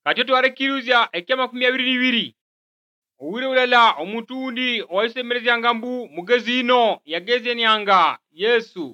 Kati twarekiruzya ekya 22 owire ulala omuntu undi owayisemerezya mbu mugezi ino yagezenianga Yesu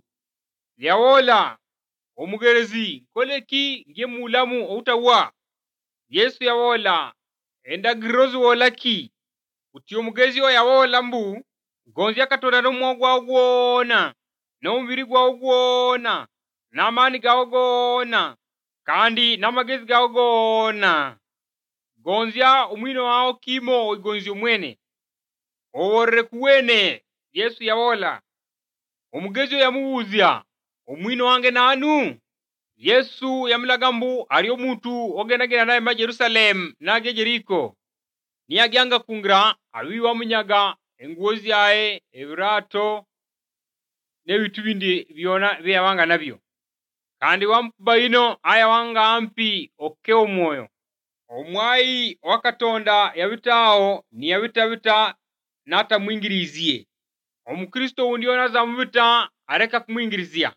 yawola omugerezi koleki nge mulamu outawa. Yesu yawola endagiro ziwolaki kuti omugezi oyo yawola mbu gonzya Katonda n'omwoyo gwawe gwona n'omubiri gwawe gwona n'amaani gawe gona kandi n'amagezi gawe gona. Gonzya omwino wawe kimo oigonzya omwene oworere kuwene. Yesu yawola omugezi oyo yamuwuzya omwino wange nanu. Yesu yamulaga mbu ali omuntu ogendagenda naye ma Jerusalemu nage Jeriko niyagyanga kungira abiwa munyaga enguo zyaye ebirato n'ebitu bindi byona byabanga nabyo kandi wamukuba ino aya wanga ampi okke omwoyo. Omwayi wa Katonda yabitao niyabitabita nata mwingirizie. Omukristo undi onaza mubita areka kumwingirizia.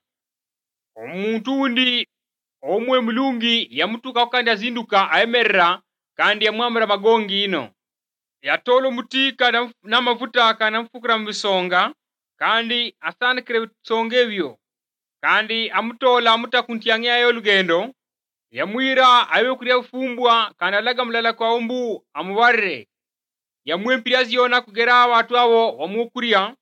Omuntu undi omwe mulungi yamutuka kandi azinduka ayemerera kandi yamwambira magongi ino yatola omutika n'amavuta kanamfukira mu bisonga kandi asandikire bisonga ebyo kandi amutola amutakuntyangyayo olugendo yamwira abe kulya bufumbwa kandi alaga mulala kwa mbu amubarire yamwempira ziyona kugera abantu abo wamukurya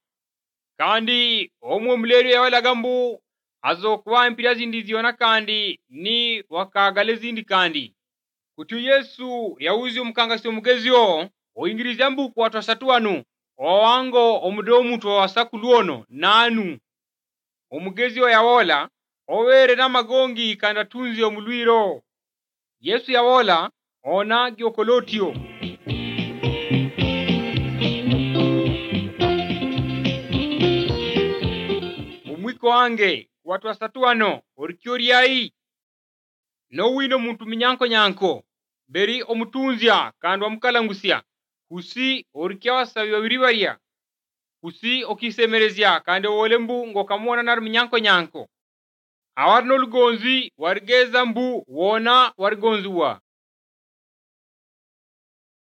kandi omwe mulerio yawalaga mbu azokuba empira zindi ziyona kandi ni wakagale zindi kandi kuti Yesu yawuzi omukangasi omugezio oingiriza mbu kwa watu wasatu wanu owango omudo omuntu wasakuluono nanu. Omugezi oyo yawola owere n'amagongi kandi atunzi omulwiro. Yesu yawola ona gyokolotio. Omwiko wange watu wasatu wano orikyoriai nowino muntu minyanko beri omutunzya kandi wamukalangusya kusi orikya wasabi babiri barya kusi okisemerezya kandi owole mbu ngokamwona nari minyanko awari n'olugonzi warigeza mbu wona warigonziwa.